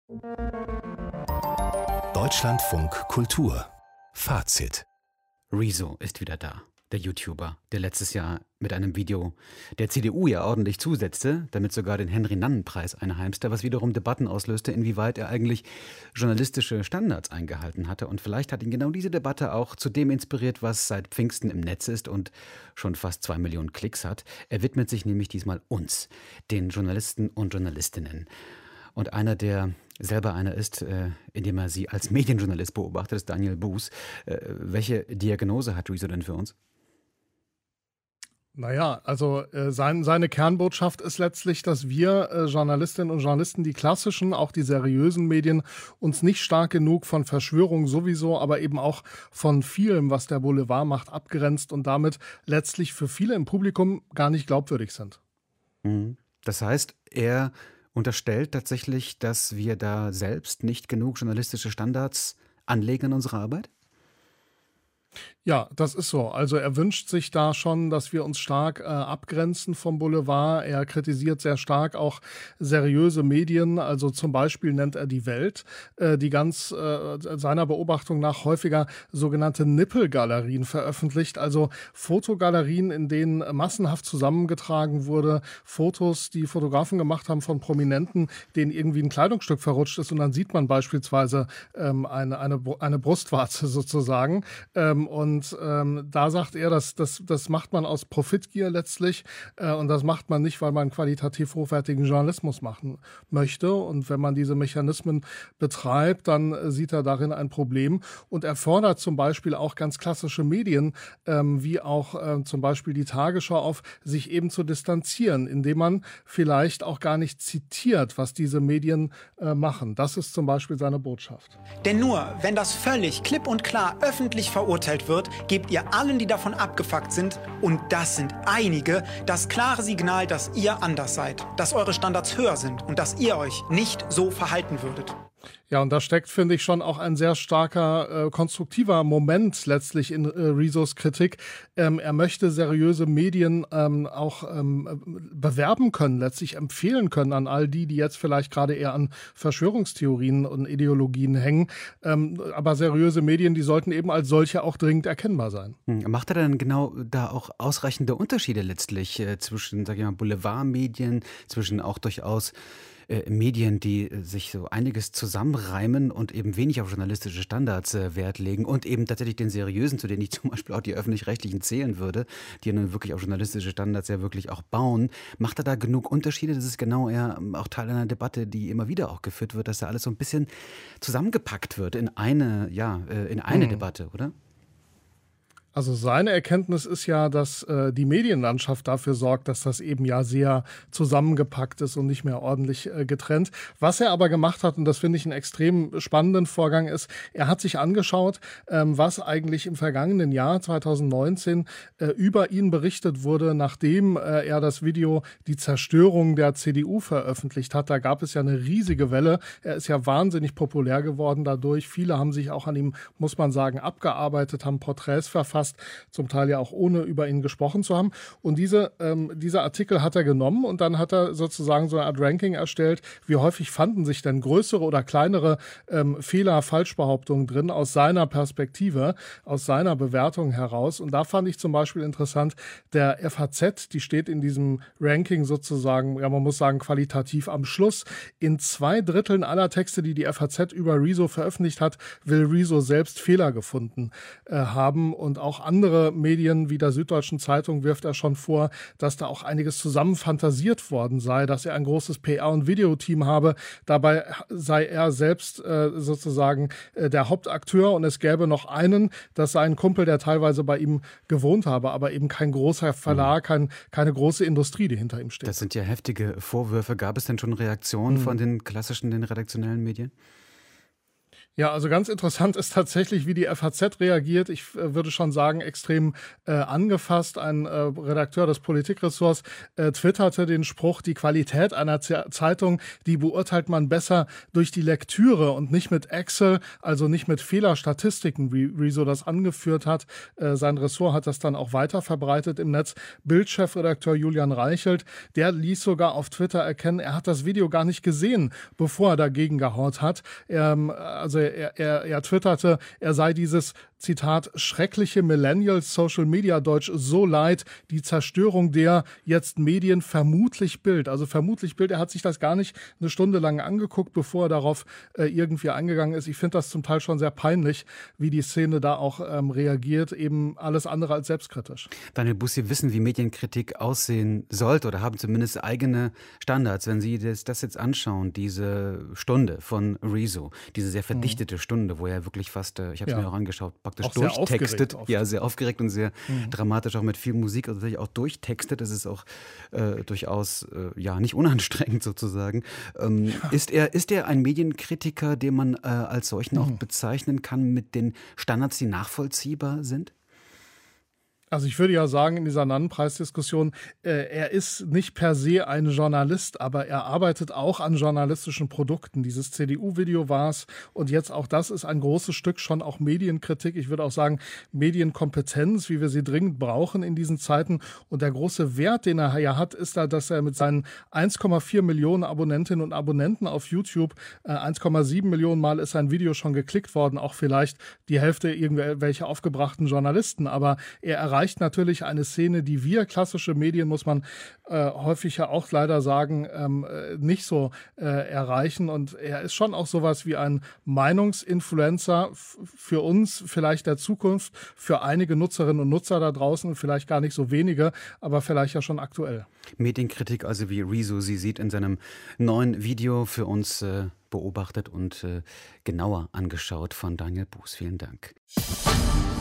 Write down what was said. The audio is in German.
Deutschlandfunk Kultur Fazit. Rezo ist wieder da, der YouTuber, der letztes Jahr mit einem Video der CDU ja ordentlich zusetzte, damit sogar den Henry-Nannen-Preis einheimste, was wiederum Debatten auslöste, inwieweit er eigentlich journalistische Standards eingehalten hatte. Und vielleicht hat ihn genau diese Debatte auch zu dem inspiriert, was seit Pfingsten im Netz ist und schon fast 2 Millionen Klicks hat. Er widmet sich nämlich diesmal uns, den Journalisten und Journalistinnen. Und einer, der selber einer ist, indem er sie als Medienjournalist beobachtet, ist Daniel Buß. Welche Diagnose hat Rezo denn für uns? Naja, also seine Kernbotschaft ist letztlich, dass wir Journalistinnen und Journalisten, die klassischen, auch die seriösen Medien, uns nicht stark genug von Verschwörungen sowieso, aber eben auch von vielem, was der Boulevard macht, abgrenzt und damit letztlich für viele im Publikum gar nicht glaubwürdig sind. Das heißt, er unterstellt tatsächlich, dass wir da selbst nicht genug journalistische Standards anlegen in unserer Arbeit? Ja, das ist so. Also er wünscht sich da schon, dass wir uns stark abgrenzen vom Boulevard. Er kritisiert sehr stark auch seriöse Medien. Also zum Beispiel nennt er die Welt, die ganz seiner Beobachtung nach häufiger sogenannte Nippelgalerien veröffentlicht. Also Fotogalerien, in denen massenhaft zusammengetragen wurde. Fotos, die Fotografen gemacht haben von Prominenten, denen irgendwie ein Kleidungsstück verrutscht ist. Und dann sieht man beispielsweise eine Brustwarze sozusagen. Und da sagt er, das macht man aus Profitgier letztlich und das macht man nicht, weil man qualitativ hochwertigen Journalismus machen möchte. Und wenn man diese Mechanismen betreibt, dann sieht er darin ein Problem. Und er fordert zum Beispiel auch ganz klassische Medien, wie auch zum Beispiel die Tagesschau auf, sich eben zu distanzieren, indem man vielleicht auch gar nicht zitiert, was diese Medien machen. Das ist zum Beispiel seine Botschaft. Denn nur, wenn das völlig klipp und klar öffentlich verurteilt wird, gebt ihr allen, die davon abgefuckt sind, und das sind einige, das klare Signal, dass ihr anders seid, dass eure Standards höher sind und dass ihr euch nicht so verhalten würdet. Ja, und da steckt, finde ich, schon auch ein sehr starker, konstruktiver Moment letztlich in Rezos Kritik. Er möchte seriöse Medien auch bewerben können, letztlich empfehlen können an all die jetzt vielleicht gerade eher an Verschwörungstheorien und Ideologien hängen. Aber seriöse Medien, die sollten eben als solche auch dringend erkennbar sein. Macht er dann genau da auch ausreichende Unterschiede letztlich zwischen, sag ich mal, Boulevardmedien, zwischen auch durchaus Medien, die sich so einiges zusammenreimen und eben wenig auf journalistische Standards Wert legen und eben tatsächlich den seriösen, zu denen ich zum Beispiel auch die Öffentlich-Rechtlichen zählen würde, die nun wirklich auf journalistische Standards ja wirklich auch bauen. Macht er da genug Unterschiede? Das ist genau eher auch Teil einer Debatte, die immer wieder auch geführt wird, dass da alles so ein bisschen zusammengepackt wird in eine Debatte, oder? Also seine Erkenntnis ist ja, dass die Medienlandschaft dafür sorgt, dass das eben ja sehr zusammengepackt ist und nicht mehr ordentlich getrennt. Was er aber gemacht hat, und das finde ich einen extrem spannenden Vorgang ist, er hat sich angeschaut, was eigentlich im vergangenen Jahr 2019 über ihn berichtet wurde, nachdem er das Video Die Zerstörung der CDU veröffentlicht hat. Da gab es ja eine riesige Welle. Er ist ja wahnsinnig populär geworden dadurch. Viele haben sich auch an ihm, muss man sagen, abgearbeitet, haben Porträts verfasst, zum Teil ja auch ohne über ihn gesprochen zu haben. Und dieser Artikel hat er genommen und dann hat er sozusagen so eine Art Ranking erstellt, wie häufig fanden sich denn größere oder kleinere Fehler, Falschbehauptungen drin aus seiner Perspektive, aus seiner Bewertung heraus. Und da fand ich zum Beispiel interessant, der FAZ, die steht in diesem Ranking sozusagen, ja man muss sagen qualitativ am Schluss. In 2/3 aller Texte, die FAZ über Rezo veröffentlicht hat, will Rezo selbst Fehler gefunden haben. Und auch andere Medien wie der Süddeutschen Zeitung wirft er schon vor, dass da auch einiges zusammen fantasiert worden sei, dass er ein großes PR- und Videoteam habe. Dabei sei er selbst sozusagen der Hauptakteur und es gäbe noch einen, das sei ein Kumpel, der teilweise bei ihm gewohnt habe, aber eben kein großer Verlag, keine große Industrie, die hinter ihm steht. Das sind ja heftige Vorwürfe. Gab es denn schon Reaktionen von den klassischen, den redaktionellen Medien? Ja, also ganz interessant ist tatsächlich, wie die FAZ reagiert. Ich würde schon sagen, extrem angefasst. Ein Redakteur des Politikressorts twitterte den Spruch, die Qualität einer Zeitung, die beurteilt man besser durch die Lektüre und nicht mit Excel, also nicht mit Fehlerstatistiken, wie Rezo das angeführt hat. Sein Ressort hat das dann auch weiter verbreitet im Netz. Bild-Chefredakteur Julian Reichelt, der ließ sogar auf Twitter erkennen, er hat das Video gar nicht gesehen, bevor er dagegen gehaut hat. Er twitterte, er sei dieses, Zitat, schreckliche Millennials-Social-Media-Deutsch so leid, die Zerstörung der jetzt Medien vermutlich Bild. Also vermutlich Bild, er hat sich das gar nicht eine Stunde lang angeguckt, bevor er darauf irgendwie eingegangen ist. Ich finde das zum Teil schon sehr peinlich, wie die Szene da auch reagiert, eben alles andere als selbstkritisch. Daniel Buß, Sie wissen, wie Medienkritik aussehen sollte oder haben zumindest eigene Standards. Wenn Sie das jetzt anschauen, diese Stunde von Rezo, diese sehr verdichtete Stunde, wo er wirklich fast, ich habe es mir auch angeschaut, praktisch auch durchtextet. Ja, sehr aufgeregt und sehr dramatisch, auch mit viel Musik, also natürlich auch durchtextet. Das ist auch durchaus nicht unanstrengend sozusagen. Ist er ein Medienkritiker, den man als solchen auch bezeichnen kann mit den Standards, die nachvollziehbar sind? Also ich würde ja sagen, in dieser Nannenpreisdiskussion, er ist nicht per se ein Journalist, aber er arbeitet auch an journalistischen Produkten. Dieses CDU-Video war es und jetzt auch das ist ein großes Stück schon auch Medienkritik. Ich würde auch sagen, Medienkompetenz, wie wir sie dringend brauchen in diesen Zeiten. Und der große Wert, den er ja hat, ist da, dass er mit seinen 1,4 Millionen Abonnentinnen und Abonnenten auf YouTube, 1,7 Millionen Mal ist sein Video schon geklickt worden, auch vielleicht die Hälfte irgendwelche aufgebrachten Journalisten, aber er erreicht natürlich eine Szene, die wir klassische Medien, muss man häufig ja auch leider sagen, nicht so erreichen. Und er ist schon auch sowas wie ein Meinungsinfluencer für uns, vielleicht der Zukunft, für einige Nutzerinnen und Nutzer da draußen, vielleicht gar nicht so wenige, aber vielleicht ja schon aktuell. Medienkritik, also wie Rezo sie sieht in seinem neuen Video, für uns beobachtet und genauer angeschaut von Daniel Buß. Vielen Dank.